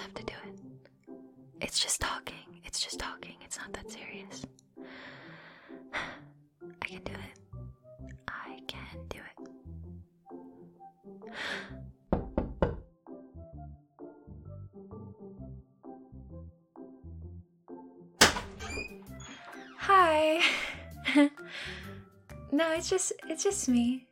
have to do it. It's just talking. It's just talking. It's not that serious. I can do it. I can do it. Hi. No, it's just me.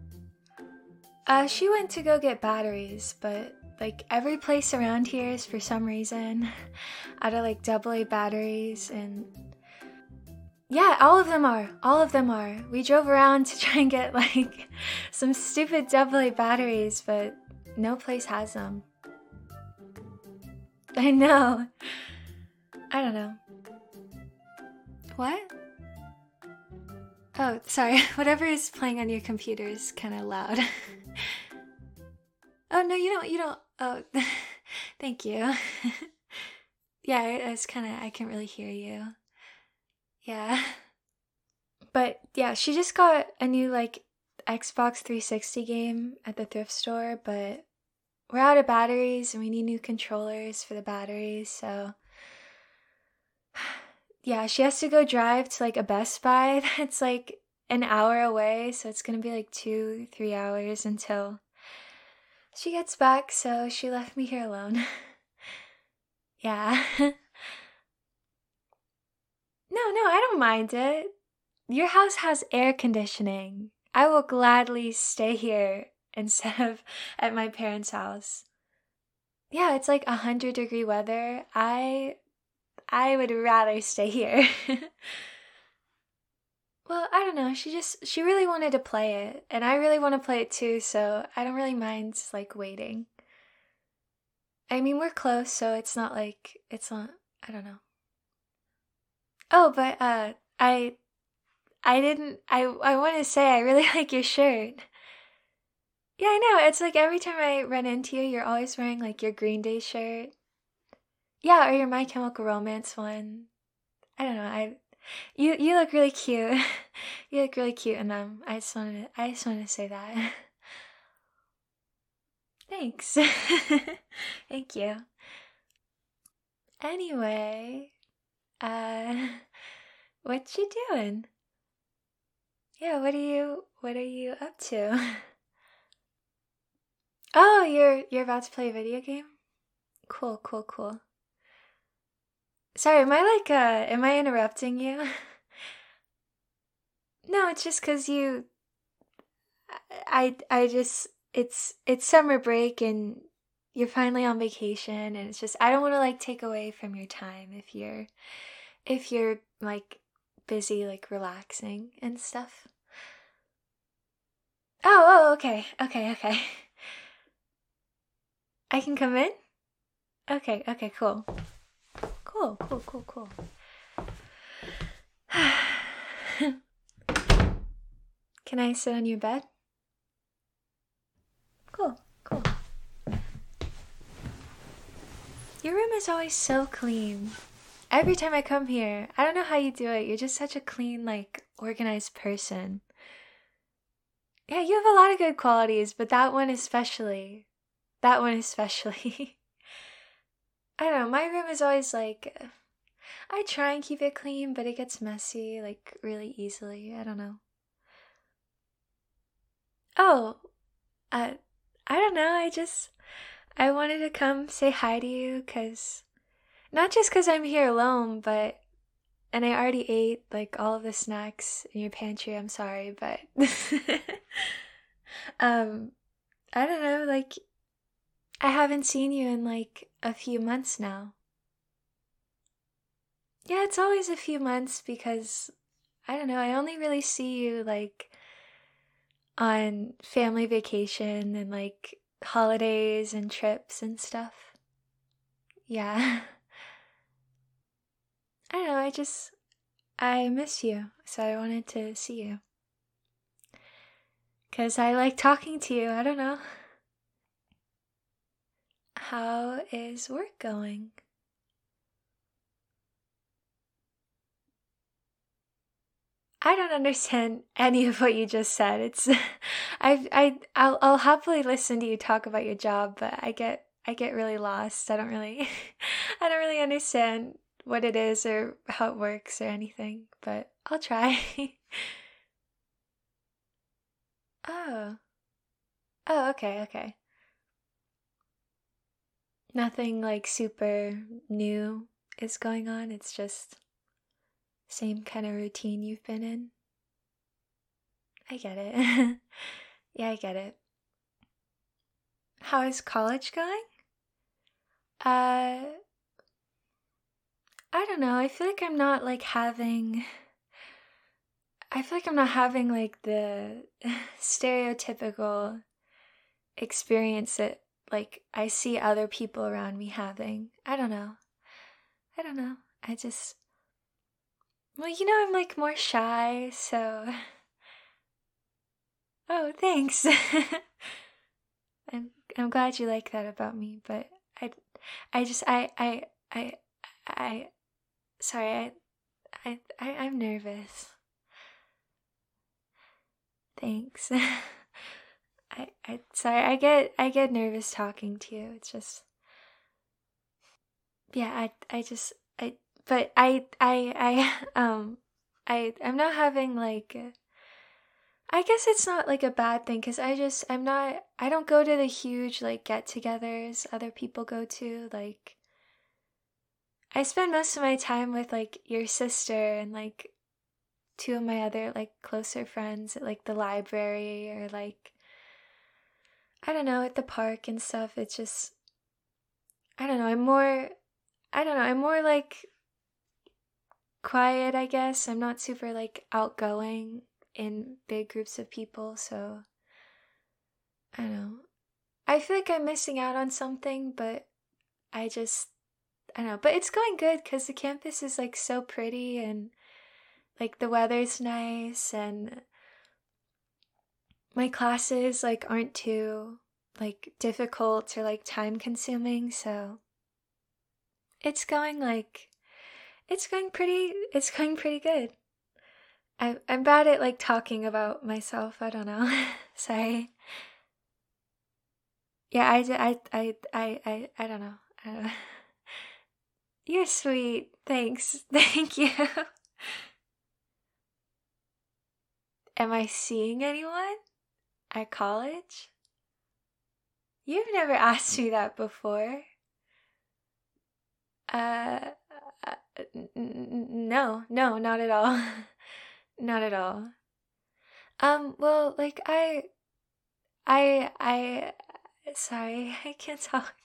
She went to go get batteries, but like every place around here is for some reason out of like AA batteries, and yeah, all of them are. We drove around to try and get like some stupid AA batteries, but no place has them. I know. I don't know. What? Oh, sorry. Whatever is playing on your computer is kind of loud. Oh, no, you don't. Oh, thank you. Yeah, it's kind of, I can't really hear you. Yeah. But yeah, she just got a new like Xbox 360 game at the thrift store, but we're out of batteries and we need new controllers for the batteries, so yeah, she has to go drive to like a Best Buy that's like an hour away, so it's gonna be like 2-3 hours until she gets back, so she left me here alone. Yeah. No, I don't mind it. Your house has air conditioning. I will gladly stay here instead of at my parents' house. Yeah, it's like 100-degree weather. I would rather stay here. Well, I don't know. She really wanted to play it, and I really want to play it too, so I don't really mind like waiting. I mean, we're close, so it's not, I don't know. Oh, but I want to say I really like your shirt. Yeah, I know. It's like every time I run into you, you're always wearing like your Green Day shirt. Yeah, or your My Chemical Romance one. I don't know. You look really cute. You look really cute in them. I just wanted to say that. Thanks. Thank you. Anyway, uh what you doing? Yeah, what are you up to? Oh, you're about to play a video game? Cool. Sorry, am I interrupting you? No, it's just 'cause I just it's summer break and you're finally on vacation, and it's just I don't want to like take away from your time if you're like busy like relaxing and stuff. Okay. I can come in? Okay, cool. Cool. Can I sit on your bed? Cool. Your room is always so clean. Every time I come here, I don't know how you do it. You're just such a clean, like, organized person. Yeah, you have a lot of good qualities, but that one especially. I don't know, my room is always like, I try and keep it clean, but it gets messy, like, really easily. I don't know. Oh, uh, I don't know. I wanted to come say hi to you because, not just because I'm here alone, and I already ate like all of the snacks in your pantry. I'm sorry, but, um, I don't know, like, I haven't seen you in like a few months now. Yeah, it's always a few months because, I don't know, I only really see you like on family vacation and like holidays and trips and stuff. Yeah. I don't know, I miss you, so I wanted to see you. 'Cause I like talking to you, I don't know. How is work going? I don't understand any of what you just said. I'll happily listen to you talk about your job, but I get really lost. I don't really I don't really understand what it is or how it works or anything, but I'll try. Oh. Oh, okay, okay. Nothing like super new is going on. It's just same kind of routine you've been in. I get it. Yeah, I get it. How is college going? Uh, I don't know. I feel like I'm not having like the stereotypical experience that like I see other people around me having. I don't know. I don't know. I just, well, I'm like more shy, so. Oh, thanks. I'm I'm glad you like that about me, but I just I sorry, I'm nervous. Thanks. I sorry, I get nervous talking to you. It's just, yeah, I just I but I'm not having like I guess it's not like a bad thing because I don't go to the huge like get-togethers other people go to. Like I spend most of my time with like your sister and like two of my other like closer friends at like the library or like I don't know, at the park and stuff. It's just I don't know, I'm more like quiet, I guess. I'm not super like outgoing in big groups of people, so I don't know. I feel like I'm missing out on something, but I just I don't know, but it's going good cuz the campus is like so pretty and like the weather's nice and my classes like aren't too like difficult or like time consuming, so it's going like it's going pretty good. I'm bad at like talking about myself. I don't know. Sorry. Yeah, I don't know. I don't know. You're sweet. Thanks. Thank you. Am I seeing anyone at college? You've never asked me that before. Uh, no, no, not at all. Not at all. Well, like I, sorry, I can't talk.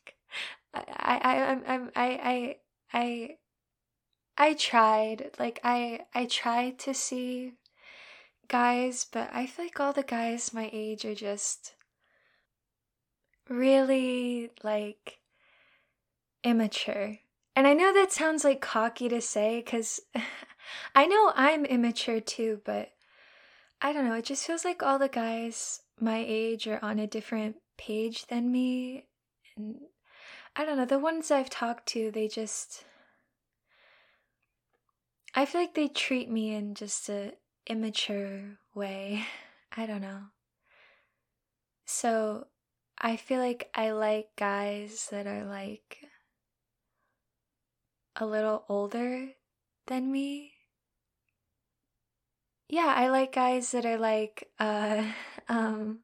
I, I tried, like, I tried to see guys, but I feel like all the guys my age are just really, like, immature. And I know that sounds like cocky to say, because I know I'm immature too, but I don't know, it just feels like all the guys my age are on a different page than me. And I don't know, the ones I've talked to, I feel like they treat me in just a immature way. I don't know. So I feel like I like guys that are like a little older than me. Yeah, I like guys that are like, um,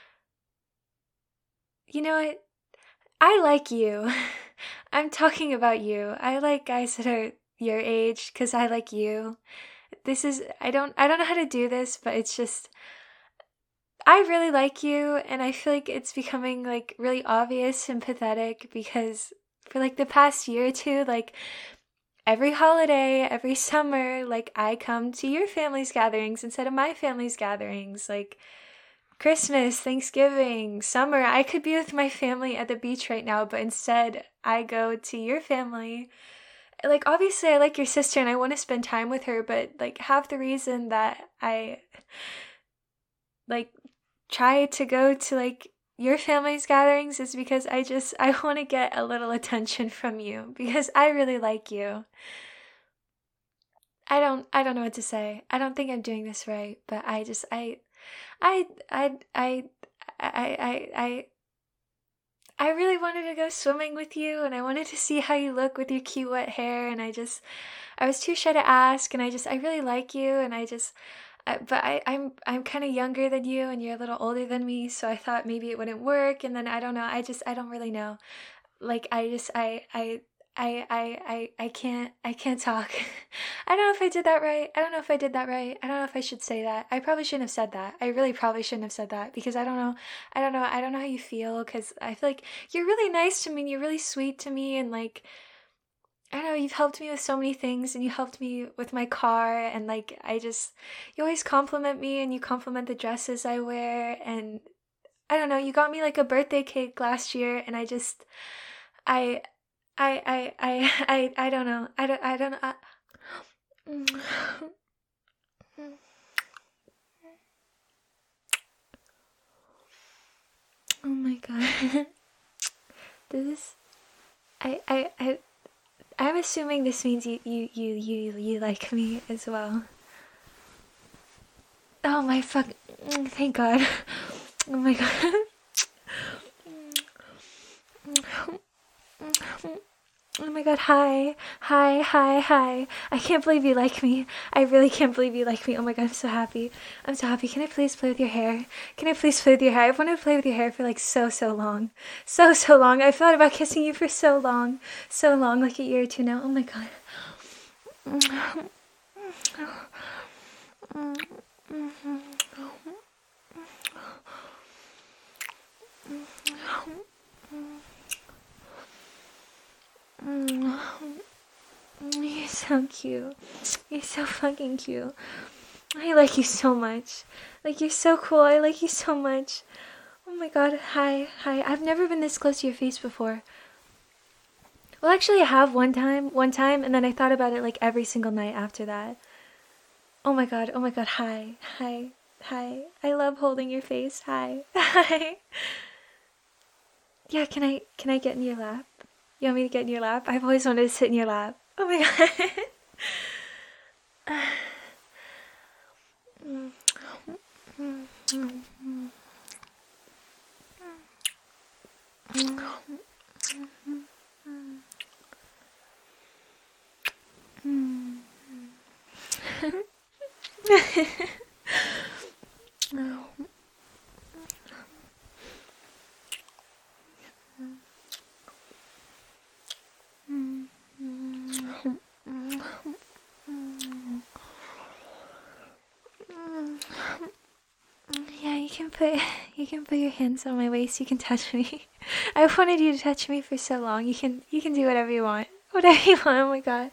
you know what? I like you. I'm talking about you. I like guys that are your age because I like you. I don't know how to do this, but it's just, I really like you, and I feel like it's becoming like really obvious and pathetic because for like the past year or two, like every holiday, every summer, like I come to your family's gatherings instead of my family's gatherings. Like Christmas, Thanksgiving, summer, I could be with my family at the beach right now, but instead I go to your family. Like obviously I like your sister and I want to spend time with her, but like half the reason that I like try to go to like your family's gatherings is because I want to get a little attention from you because I really like you. I don't know what to say. I don't think I'm doing this right, but I I I I I really wanted to go swimming with you, and I wanted to see how you look with your cute wet hair, and I was too shy to ask, and I really like you, and but I'm kind of younger than you, and you're a little older than me, so I thought maybe it wouldn't work, and then I don't know, I don't really know. Like I can't talk. I don't know if I did that right. I don't know if I did that right. I don't know if I should say that. I probably shouldn't have said that. I really probably shouldn't have said that because I don't know. I don't know how you feel because I feel like you're really nice to me and you're really sweet to me and like I don't know, you've helped me with so many things and you helped me with my car and like you always compliment me and you compliment the dresses I wear and I don't know, you got me like a birthday cake last year and I I don't know. I don't know. Oh my god. This I'm assuming this means you like me as well. Oh my fuck. Thank God. Oh my god. Oh my god, hi. Hi, hi, hi. I can't believe you like me. I really can't believe you like me. Oh my god, I'm so happy. I'm so happy. Can I please play with your hair? Can I please play with your hair? I've wanted to play with your hair for like so long. So long. I've thought about kissing you for so long. So long, like a year or two now. Oh my god. You're so cute. You're so fucking cute. I like you so much. Like, you're so cool. I like you so much. Oh my god. Hi. Hi. I've never been this close to your face before. Well, actually, I have one time, and then I thought about it like every single night after that. Oh my god. Oh my god. Hi. Hi. Hi. I love holding your face. Hi. Hi. Yeah, can I get in your lap? You want me to get in your lap? I've always wanted to sit in your lap. Oh my god. Yeah, you can put your hands on my waist. You can touch me. I've wanted you to touch me for so long. You can do whatever you want. Whatever you want. Oh my god.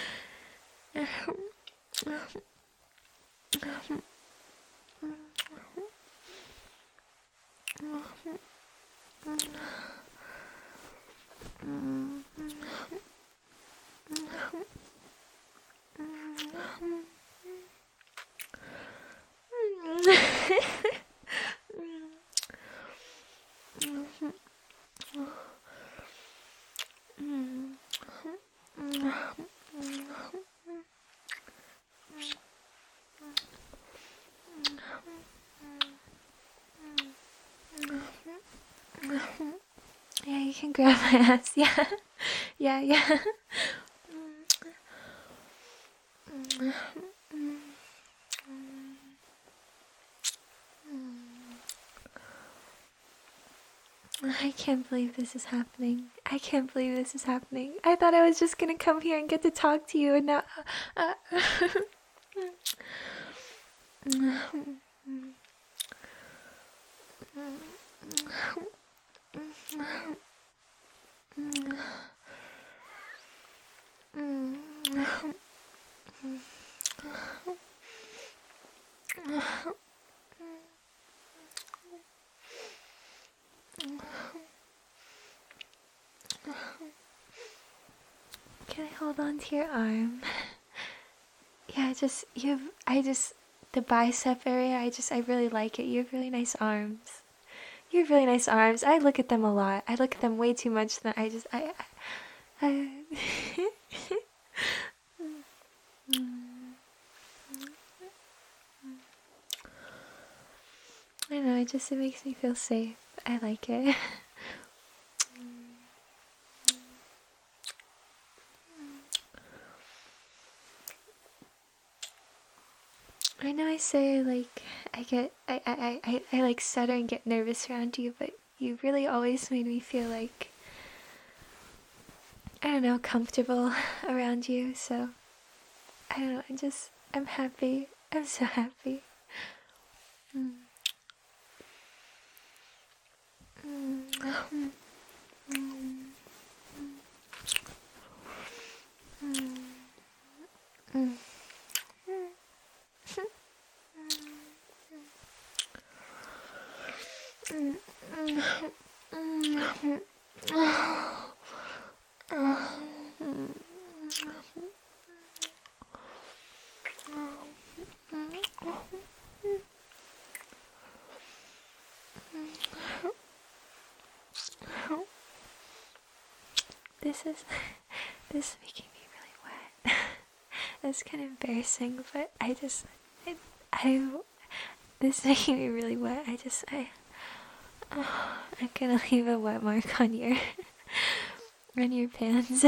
Yeah, you can grab my ass. Yeah. Yeah. I can't believe this is happening. I can't believe this is happening. I thought I was just gonna come here and get to talk to you, and now. Can I hold on to your arm? Yeah, the bicep area, I really like it. You have really nice arms. You have really nice arms. I look at them a lot. I look at them way too much than I I know, it makes me feel safe. I like it. say I like stutter and get nervous around you, but you really always made me feel like, I don't know, comfortable around you. So I don't know, I'm happy. I'm so happy. This is making me really wet. It's kind of embarrassing, but this is making me really wet. I'm gonna leave a wet mark on your pants.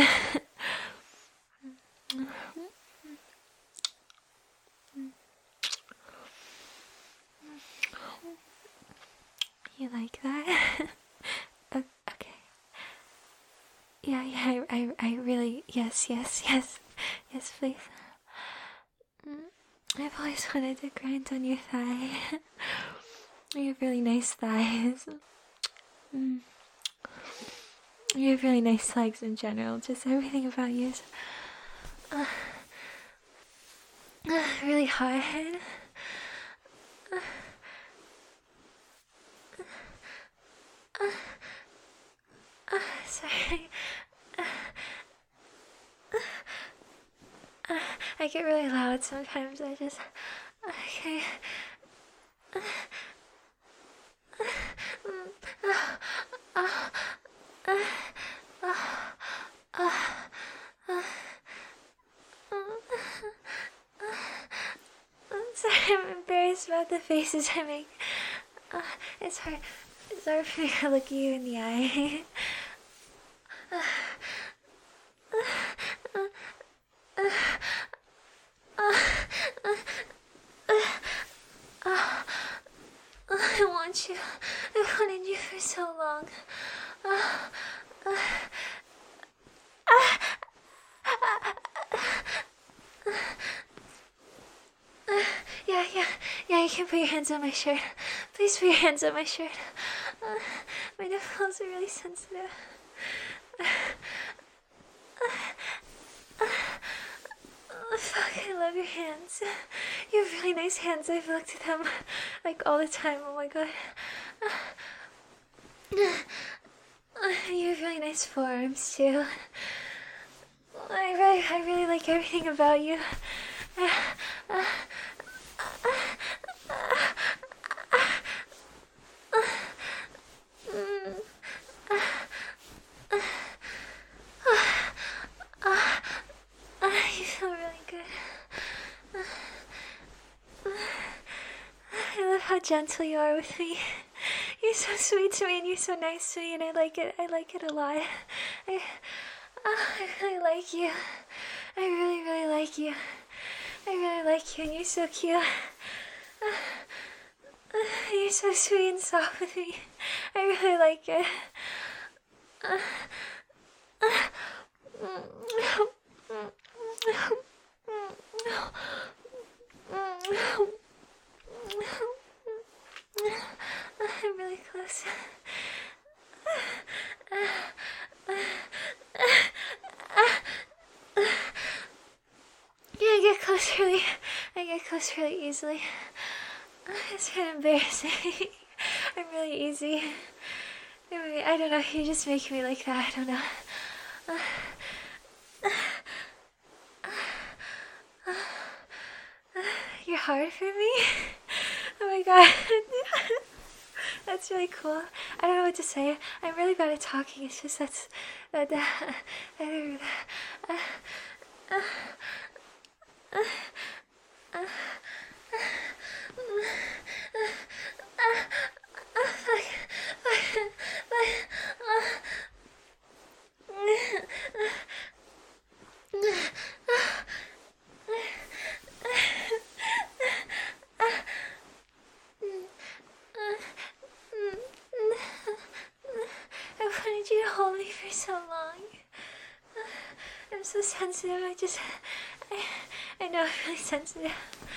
You like that? Okay. Yeah, I really, yes, please. I've always wanted to grind on your thigh. You have really nice thighs. You have really nice legs in general. Just everything about you is really hard. Sorry. I get really loud sometimes. Okay. I'm sorry, I'm embarrassed about the faces I make. It's hard for me to look you in the eye. I want you. I wanted you for so long. Yeah, you can put your hands on my shirt. Please put your hands on my shirt. My nipples are really sensitive. Fuck, I love your hands. You have really nice hands. I've looked at them like all the time. Oh my god. You have really nice forearms too. I really like everything about you. You feel really good. I love how gentle you are with me. You're so sweet to me and you're so nice to me, and I like it a lot. I really like you. I really like you. I really like you, and you're so cute. You're so sweet and soft with me. I really like it. I'm really close. Yeah, I get close really easily. It's kind of embarrassing. I'm really easy. I don't know, you just make me like that, I don't know. You're hard for me? Oh my god. That's really cool. I don't know what to say. I'm really bad at talking. It's just so long. I'm so sensitive. I know I'm really sensitive.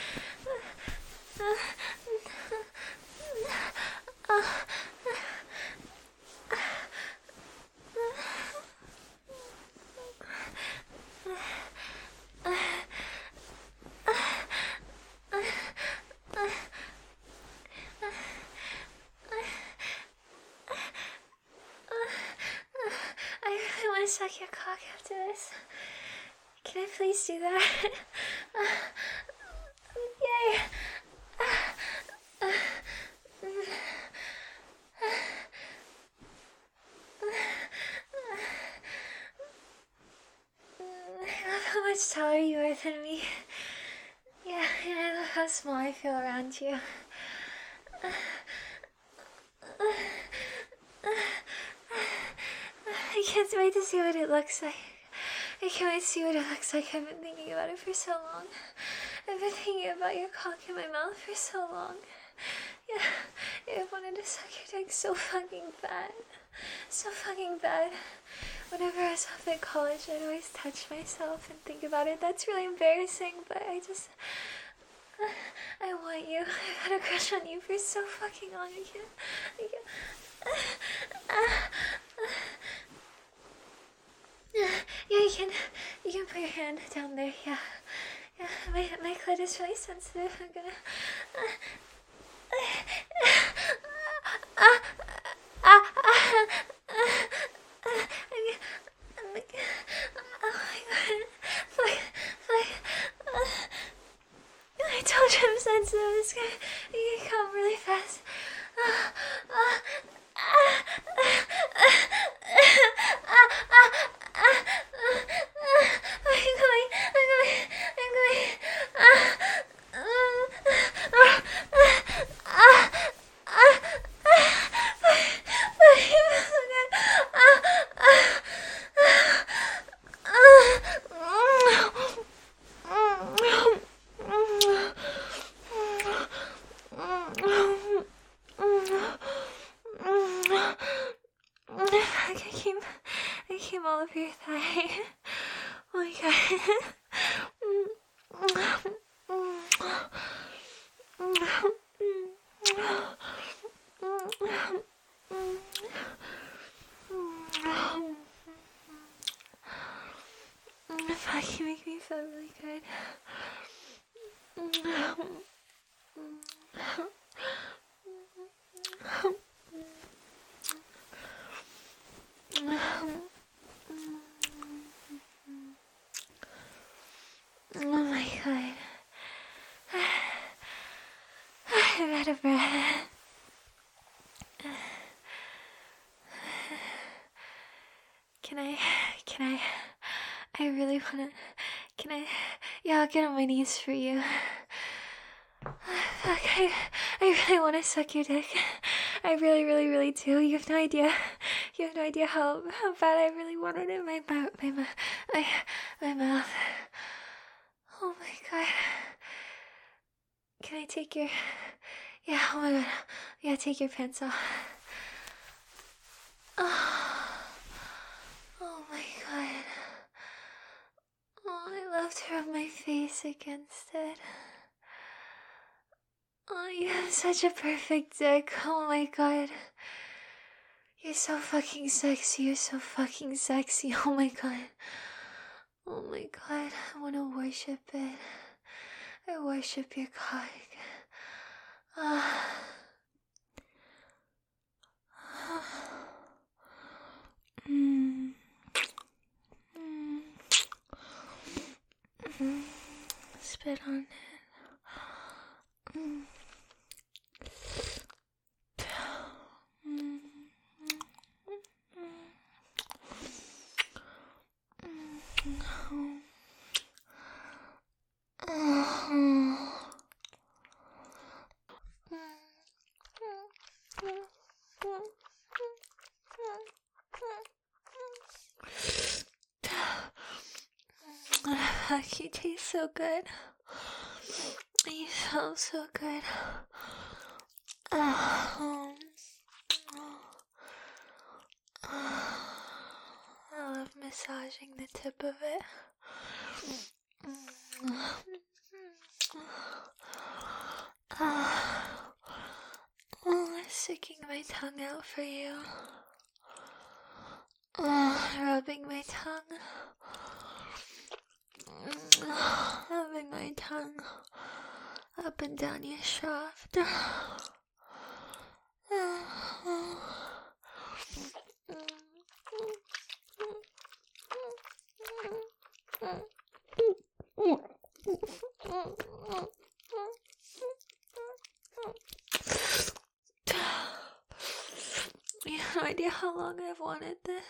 I really want to suck your cock after this. Can I please do that? Yay! I love how much taller you are than me. Yeah, and I love how small I feel around you. I can't wait to see what it looks like. I can't wait to see what it looks like. I've been thinking about it for so long. I've been thinking about your cock in my mouth for so long. Yeah, I wanted to suck your dick so fucking bad. So fucking bad. Whenever I was off at college, I'd always touch myself and think about it. That's really embarrassing, but I want you. I've had a crush on you for so fucking long. I can't. Yeah, you can put your hand down there. Yeah, my clit is really sensitive. I'm gonna. I told you I'm sensitive. It's gonna come really fast. I came all over your thigh. Oh my god. Fuck, you make me feel really good. Oh my god. I'm out of breath. Can I really wanna, yeah, I'll get on my knees for you. Fuck, I really wanna suck your dick. I really, really, really do. You have no idea how bad I really wanted it in my mouth. Oh my god. Can I take your, yeah, oh my god. Yeah, take your pants off. Oh my god. Oh, I love to rub my face against it. Oh, you have such a perfect dick. Oh my god. You're so fucking sexy. You're so fucking sexy. Oh my god. Oh my god. I want to worship it. I worship your cock. Spit on it. Fuck, you taste so good. You smell so good. massaging the tip of it. Sticking my tongue out for you. Rubbing my tongue. Rubbing my tongue up and down your shaft. You have no idea how long I've wanted this.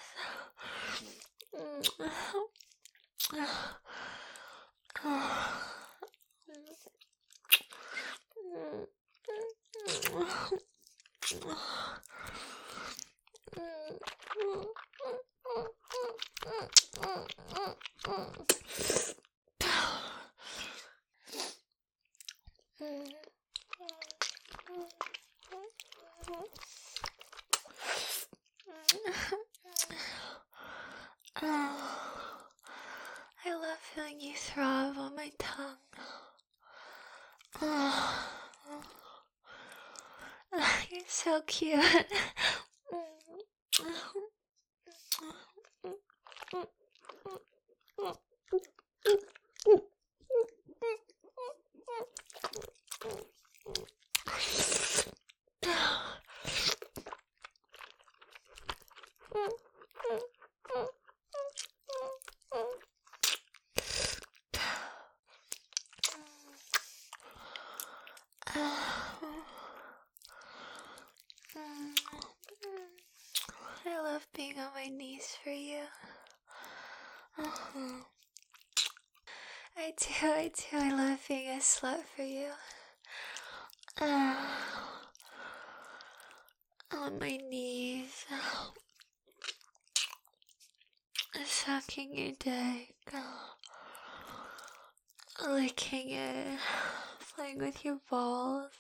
I love feeling you throb on my tongue. You're so cute. I love being on my knees for you. I do. I love being a slut for you. On my knees. Sucking your dick. Licking it. Playing with your balls.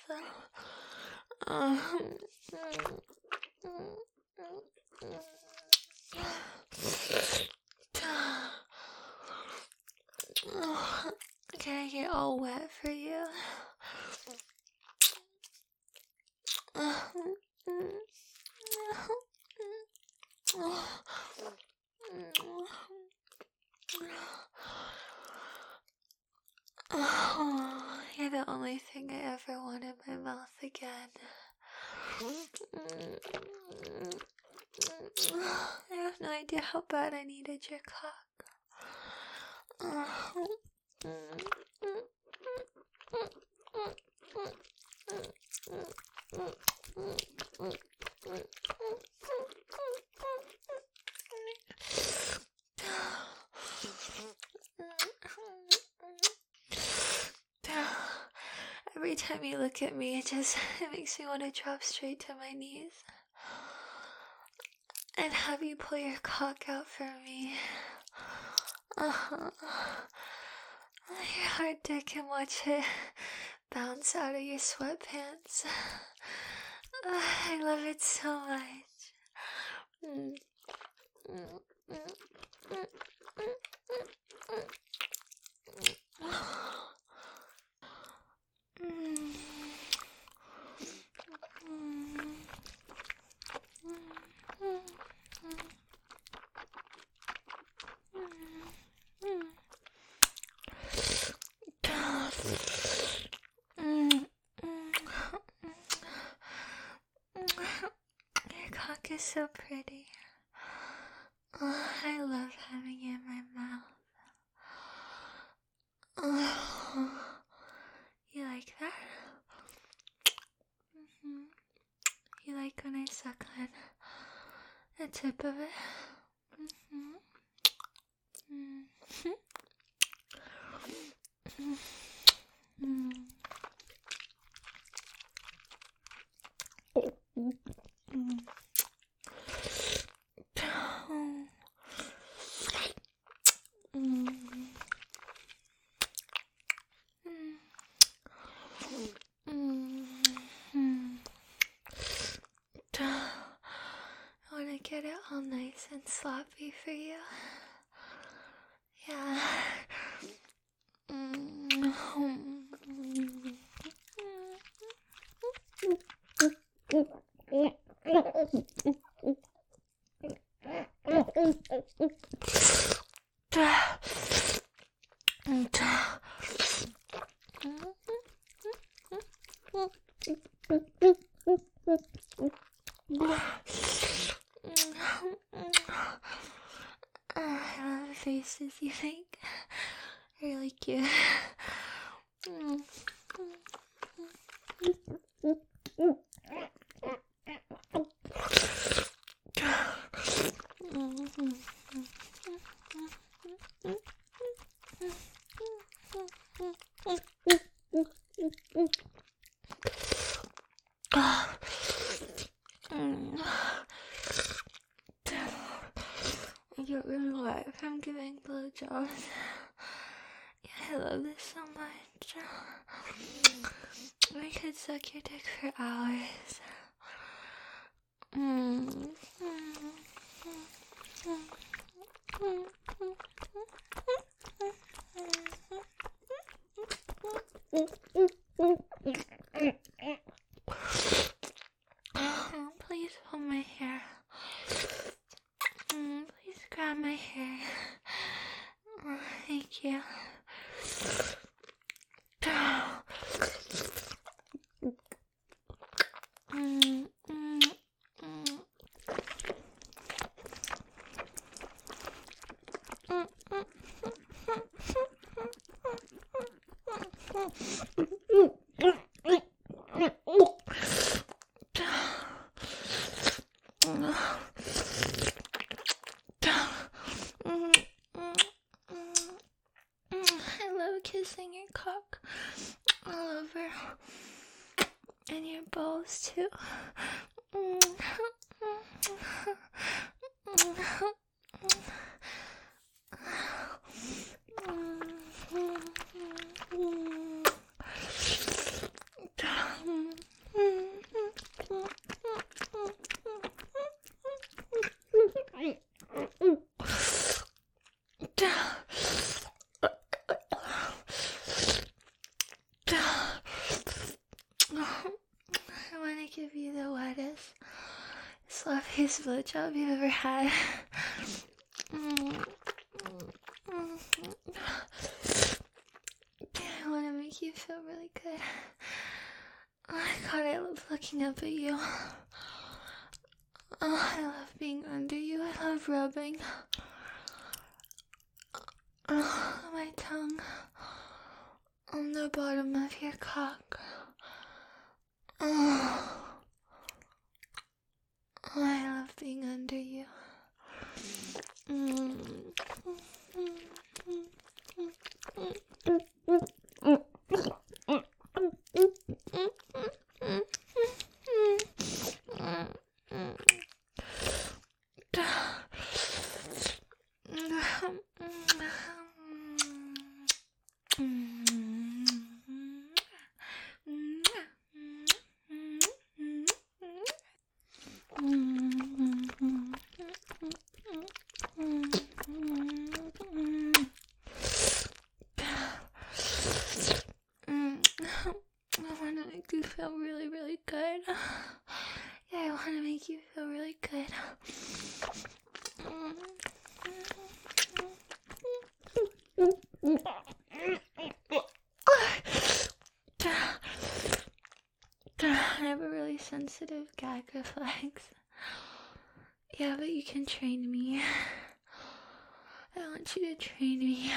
Can I get all wet for you? You're the only thing I ever want in my mouth again. I have no idea how bad I needed your cock. Every time you look at me, it makes me want to drop straight to my knees and have you pull your cock out for me. Your hard dick and watch it bounce out of your sweatpants. I love it so much. Your cock is so pretty. I love having it in my mouth. You like that? You like when I suck on the tip of it? I want to get it all nice and sloppy for you. Yeah. I love the faces you make. Really cute. I get really wet from giving blowjobs. Yeah, I love this so much. I could suck your dick for hours. Please hold my hair. Please grab my hair. Thank you. I love kissing your cock all over, and your balls too. I want to give you the wettest, sloppiest blowjob you've ever had. I want to make you feel really good. Oh my god, I love looking up at you. Oh, I love being under you. I love rubbing my tongue on the bottom of your cock. Oh, I love being under you. I want to make you feel really, really good. Yeah, I want to make you feel really good. I have a really sensitive gag reflex. Yeah, but you can train me. I want you to train me.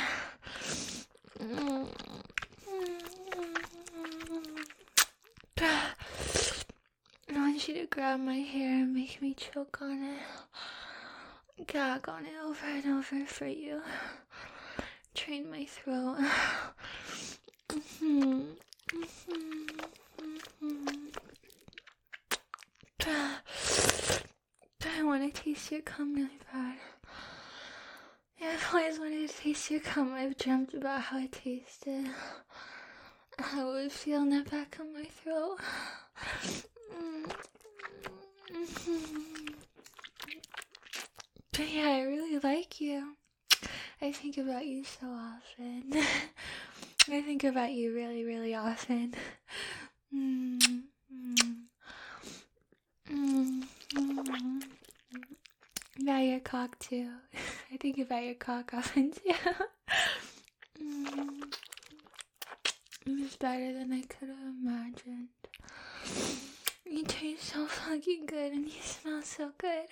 I want you to grab my hair and make me choke on it. Gag on it over and over for you. Train my throat. I want to taste your cum really bad. Yeah, I've always wanted to taste your cum. I've dreamt about how it tasted. How it would feel in the back of my throat. I think about you so often. I think about you really, really often. About your cock too. I think about your cock often too. It was better than I could have imagined. You taste so fucking good and you smell so good.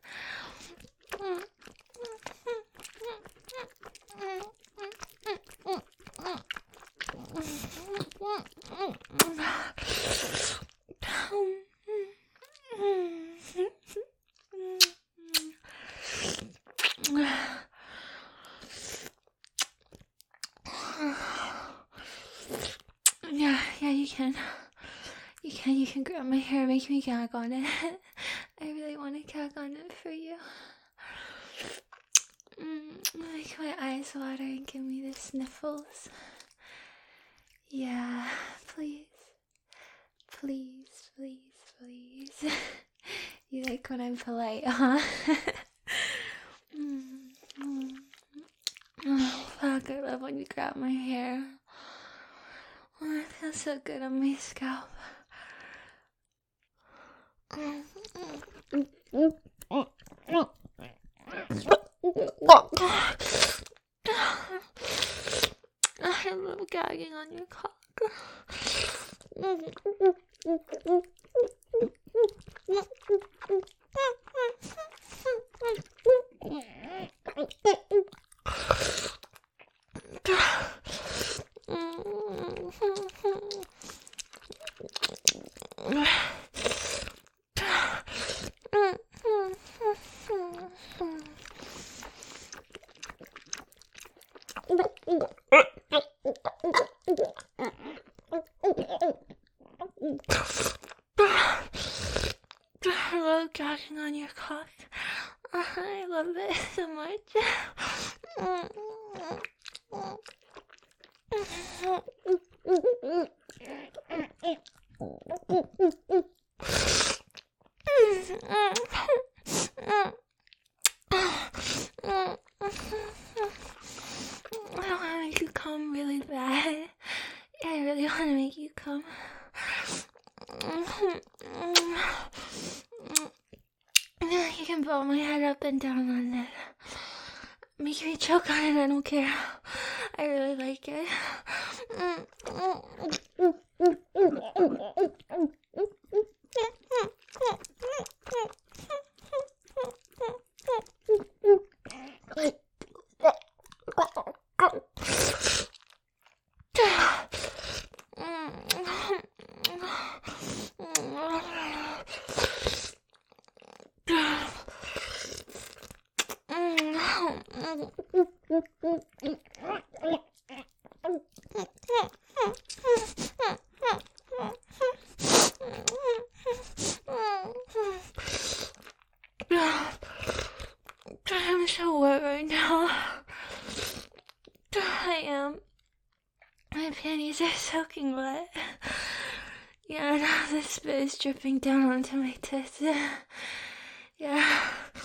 Yeah, you can. You can grab my hair, make me gag on it. I really want to gag on it for you. Make my eyes water and give me the sniffles. Yeah, please. Please, please, please. You like when I'm polite, huh? Oh, fuck, I love when you grab my hair. Oh, it feels so good on my scalp. I love gagging on your cock. I love gagging on your cock. I love it so much. I want to make you come really bad. I really want to make you come. You can blow my head up and down on it. Make me choke on it, I don't care. I really like it. I'm so wet right now. I am. My panties are soaking wet. Yeah, now the spit is dripping down onto my tits. Yeah.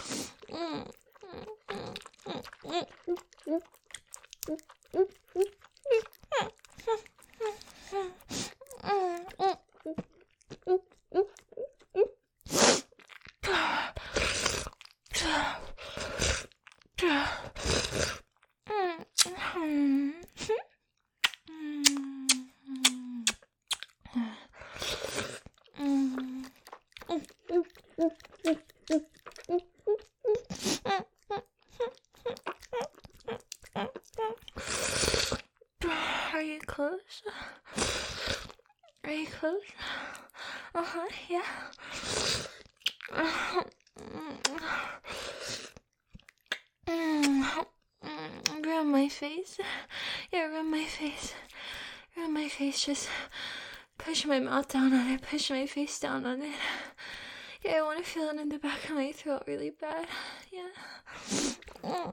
Are you close? Are you close? Yeah. Rub my face. Yeah, rub my face. Rub my face. Just push my mouth down on it. Push my face down on it. Yeah, I want to feel it in the back of my throat really bad. Yeah.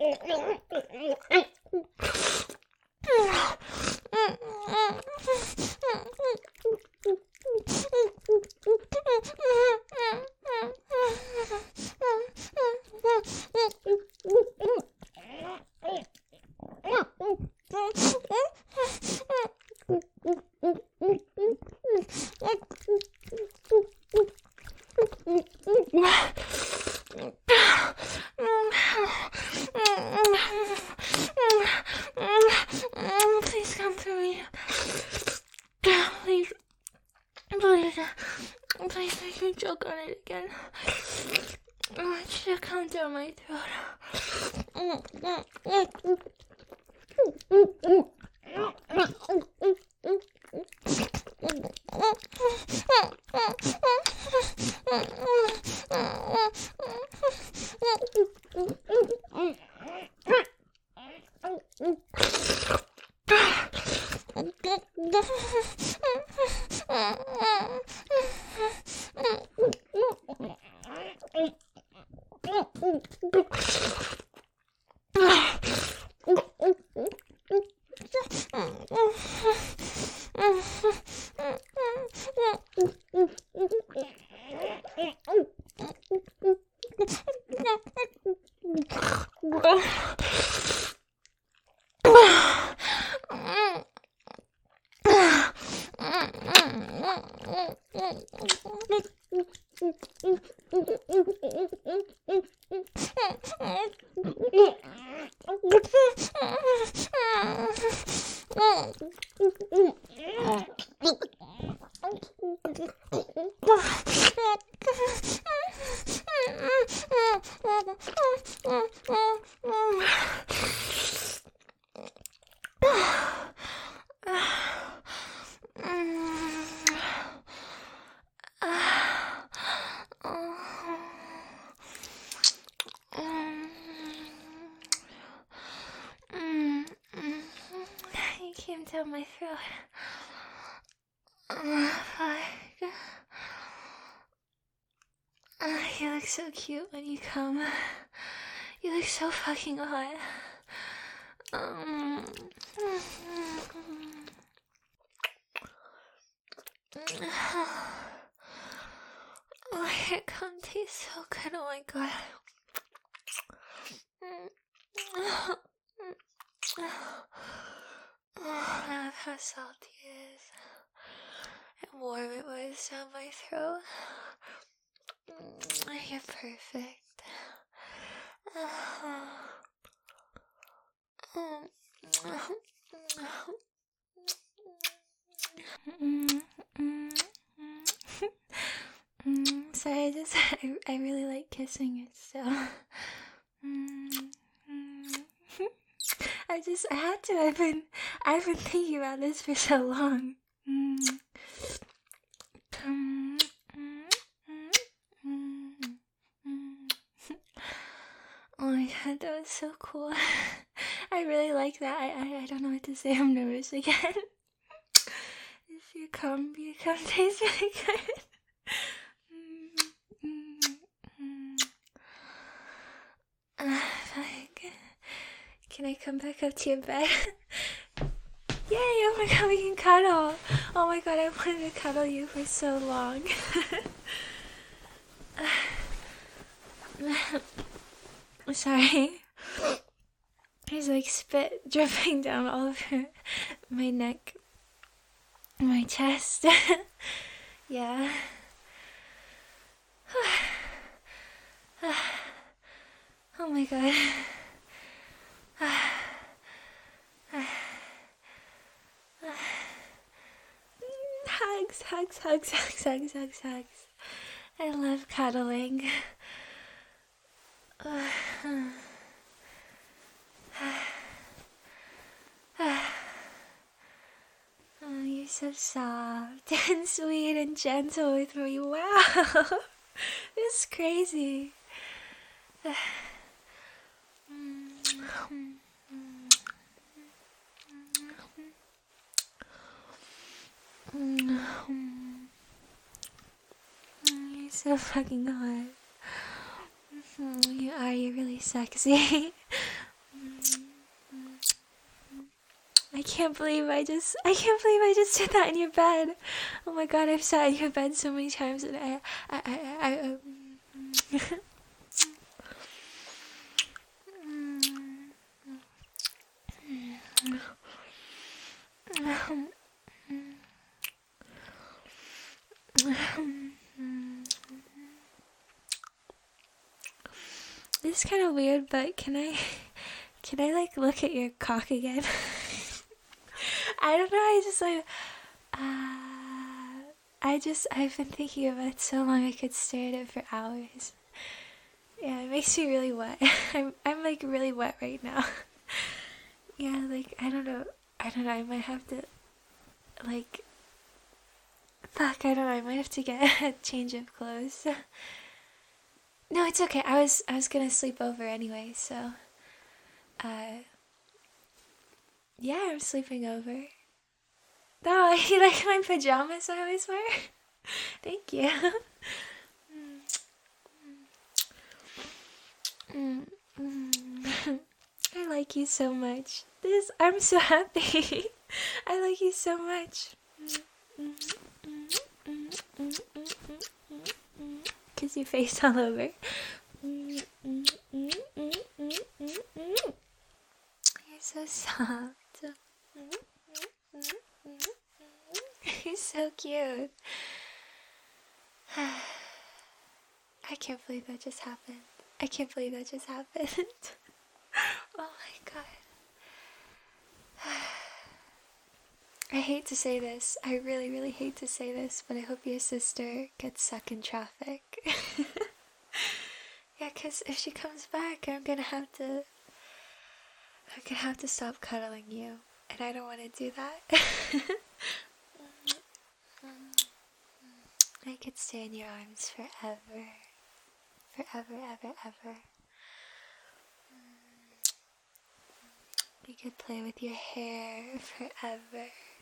Please come to me. Please. Please. Please make me choke on it again. I want you to come down my throat. You came down my throat. Fuck. You look so cute when you come. You look so fucking hot. Oh, your cum tastes so good. Oh my god. I love how salty it is and warm it was down my throat. You're perfect. Sorry, I really like kissing it still. I had to. I've been thinking about this for so long. Oh my god, that was so cool. I really like that. I don't know what to say. I'm nervous again. If you come taste really good. Can I come back up to your bed? Yay, oh my god, we can cuddle. Oh my god, I wanted to cuddle you for so long. Sorry. There's like spit dripping down all over my neck, my chest. Yeah. Oh my god. Hugs. I love cuddling. Oh, you're so soft and sweet and gentle with me. Wow. This is crazy. You're so fucking hot. You're really sexy. I can't believe I just did that in your bed. Oh my god, I've sat in your bed so many times and I This is kind of weird, but can I like look at your cock again? I don't know, I've been thinking about it so long I could stare at it for hours. Yeah, it makes me really wet. I'm like really wet right now. Yeah, like, I don't know, I might have to, like, fuck, I don't know, I might have to get a change of clothes. No, it's okay, I was gonna sleep over anyway, so, yeah, I'm sleeping over. Oh, you like my pajamas I always wear? Thank you. I like you so much. I'm so happy. I like you so much. Kiss your face all over. You're so soft. You're so cute. I can't believe that just happened. Oh my god. I hate to say this. I really, really hate to say this, but I hope your sister gets stuck in traffic. Yeah, because if she comes back, I'm gonna have to stop cuddling you, and I don't want to do that. I could stay in your arms forever. Forever, ever, ever. We could play with your hair forever.